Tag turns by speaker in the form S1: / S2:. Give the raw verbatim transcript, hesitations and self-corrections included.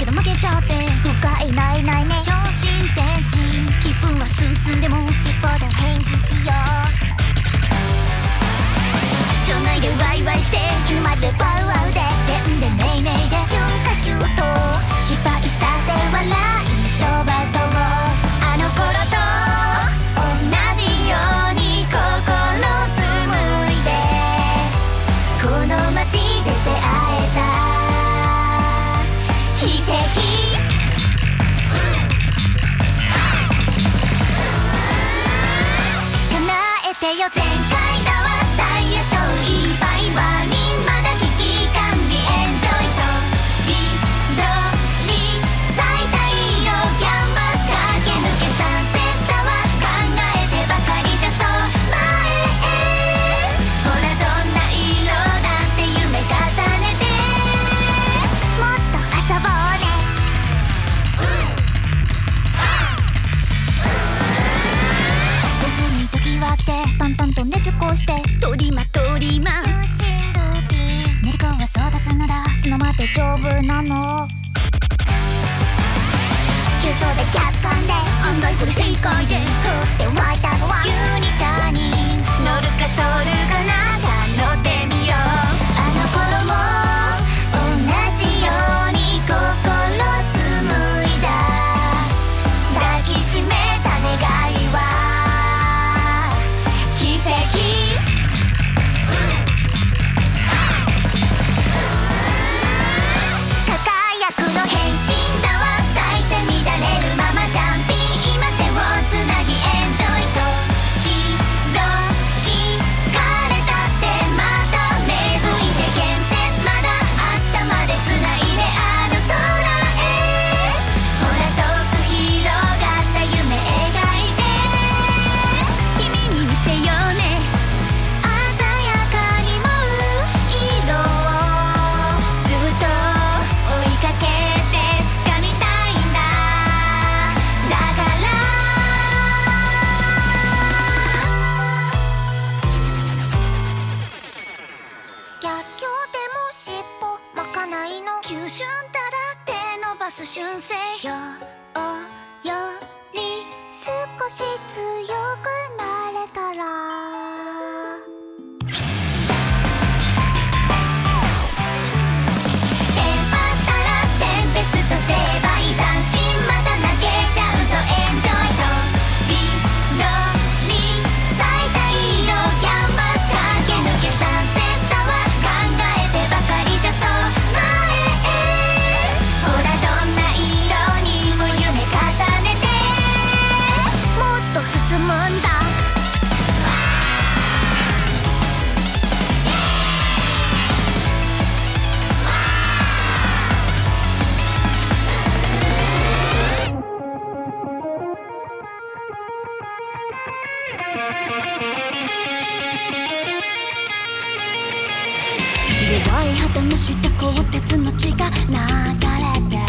S1: から負けちゃって
S2: 深いないないね
S1: 昇進転身気分は進んでも
S2: 尻尾で返事しよう
S1: 場内でワイワイして
S2: 犬までバウアウで
S1: でんでめいめいで
S2: 春夏秋冬
S1: 失敗したって笑い飛ばそうあの頃と同じように心紡いでこの街で出会えた奇跡叶えてよ全開だわダイヤショーいっぱいワーニングまだ危機管理エンジョイと緑咲いた色キャンバス駆け抜けサンセットは考えてばかりじゃそう前へほらどんな色だって夢重ねて
S2: もっと遊ぼうね
S1: 進み時は来て淡々と熱こして取りま取りま
S2: 中心ルーティン
S1: 練り子は育つなら
S2: 砂まで丈夫なの急走でキャット噛んで
S1: 案外これ正解で
S2: 降って湧いたのは
S1: 急に他人乗るかソルかなじゃあ乗ってみようあの頃も同じように心紡いだ抱きしめた願いは奇跡輝くの変身だわ咲いて乱れるままジャンピン今手をつなぎエンジョイとひどき枯れたってまた芽吹いて建設まだ明日までつないであの空へほら遠く広がった夢描いて君に見せようね鮮やかに舞う色をずっと追いかけて掴みたいんだだから
S2: 逆境でも尻尾巻かないの
S1: 急峻たら手伸ばす習性よおより
S2: 少し強くなれたら
S1: テンパったらテンペスト成敗斬新また泣けちゃうぞエンジョイと緑咲いた色キャンバス駆け抜けサンセットは考えてばかりじゃそう前へほらどんな色にも夢重ねて
S2: もっと進むんだ
S1: 弱い旗の下鋼鉄の血が流れて